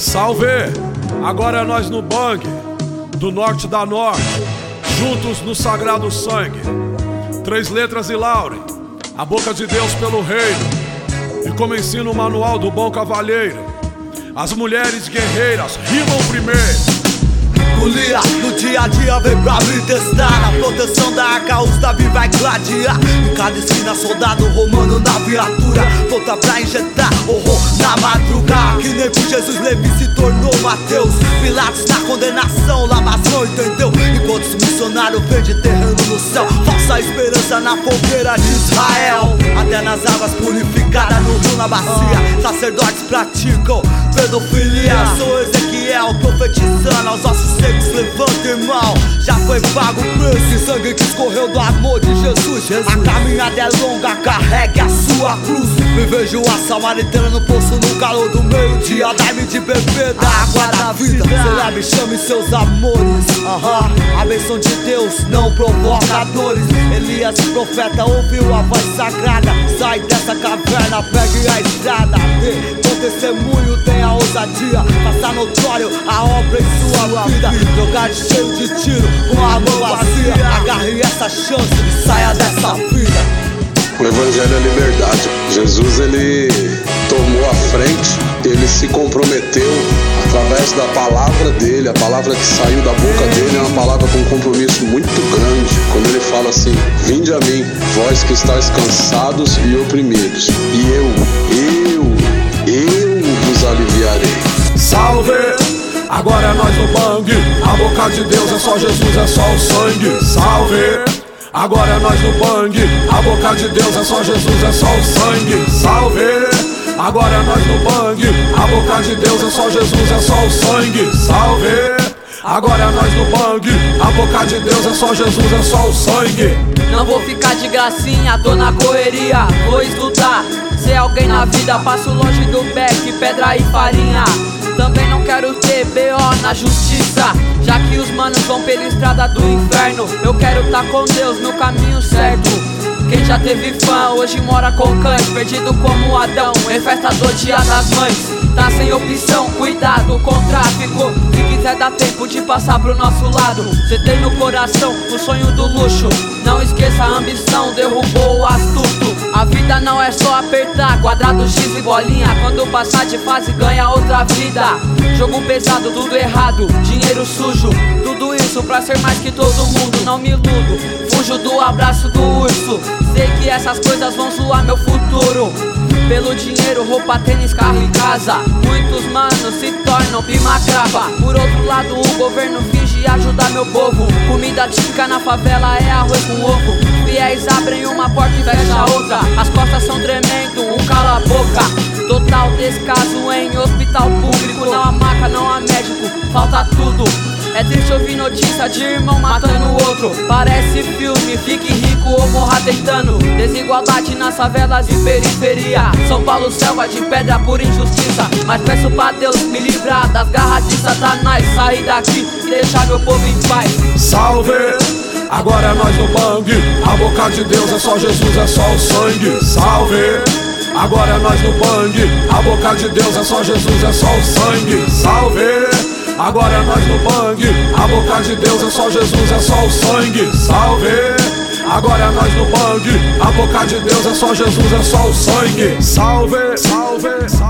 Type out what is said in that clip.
Salve! Agora é nós no bang, do norte da norte, juntos no sagrado sangue. 3 letras e laure, a boca de Deus pelo reino. E como ensina o manual do bom cavalheiro, as mulheres guerreiras rimam primeiro. Folia, no dia a dia vem pra me testar. Na proteção da arca os Davi vai gladiar. Em cada esquina soldado romano na viatura, pronta pra injetar horror na madrugada. Que nem por Jesus Levi se tornou Mateus, Pilatos na condenação, lavação, entendeu? Enquanto os missionários vendem terreno no céu, falsa esperança na fogueira de Israel. Até nas águas purificadas no rio, na bacia, sacerdotes praticam pedofilia. Sou Ezequiel profetizando aos ossos secos. Levanta, irmão, já foi pago o preço. E sangue que escorreu do amor de Jesus. A caminhada é longa, carregue a sua cruz. Me vejo a samaritana no poço no calor do meio-dia. Dai-me de beber da água da vida. Celebre, chame seus amores. A bênção de Deus não provoca dores. Elias, profeta, ouviu a voz sagrada. Sai dessa caverna, pegue a estrada. Com testemunho tenha ousadia, faça notório a obra em sua vida. Jogar de cheio de tiro com a mão vazia. Agarre essa chance e saia dessa vida. O evangelho é liberdade. Jesus, ele tomou a frente, ele se comprometeu através da palavra dele. A palavra que saiu da boca dele é uma palavra com um compromisso muito grande. Quando ele fala assim: vinde a mim, vós que estáis cansados e oprimidos, e eu vos aliviarei. Salve! Agora é nós no bang, a boca de Deus é só Jesus, é só o sangue. Salve! Agora é nós no bang, a boca de Deus é só Jesus, é só o sangue. Salve! Agora é nós no bang, a boca de Deus é só Jesus, é só o sangue. Salve! Agora é nós no bang, a boca de Deus é só Jesus, é só o sangue. Não vou ficar de gracinha, tô na correria, vou estudar. Ser alguém na vida, passo longe do beck, pedra e farinha. Também não quero ter BO na justiça, já que os manos vão pela estrada do inferno. Eu quero tá com Deus no caminho certo. Quem já teve fã, hoje mora com cães, perdido como Adão, em festa do dia das mães. Tá sem opção, cuidado com o tráfico. Se quiser dá tempo de passar pro nosso lado. Cê tem no coração o sonho do luxo, não esqueça a ambição, derrubou o astuto. A vida não é só apertar quadrado, X e bolinha. Quando passar de fase ganha outra vida. Jogo pesado, tudo errado, dinheiro sujo. Tudo isso pra ser mais que todo mundo, não me iludo. Fujo do abraço do urso, sei que essas coisas vão zoar meu futuro. Pelo dinheiro, roupa, tênis, carro e casa, muitos manos se tornam pimacrava. Por outro lado, o governo finge ajudar meu povo. Comida típica na favela é arroz com ovo. Fiéis abrem uma porta e fecha outra. As costas são tremendo, um cala a boca. Total descaso em hospital público. Não há maca, não há médico, falta tudo. É triste ouvir notícia de irmão matando o outro. Parece filme, fique rico ou morra tentando. Desigualdade nas favelas e periferia. São Paulo, selva de pedra por injustiça. Mas peço pra Deus me livrar das garras de Satanás. Sair daqui e deixar meu povo em paz. Salve! Agora é nós no bang, a boca de Deus é só Jesus, é só o sangue. Salve! Agora é nós no bang, a boca de Deus é só Jesus, é só o sangue. Salve! Agora é nós no bang, a boca de Deus é só Jesus, é só o sangue. Salve! Agora é nós no bang, a boca de Deus é só Jesus, é só o sangue. Salve, salve, salve.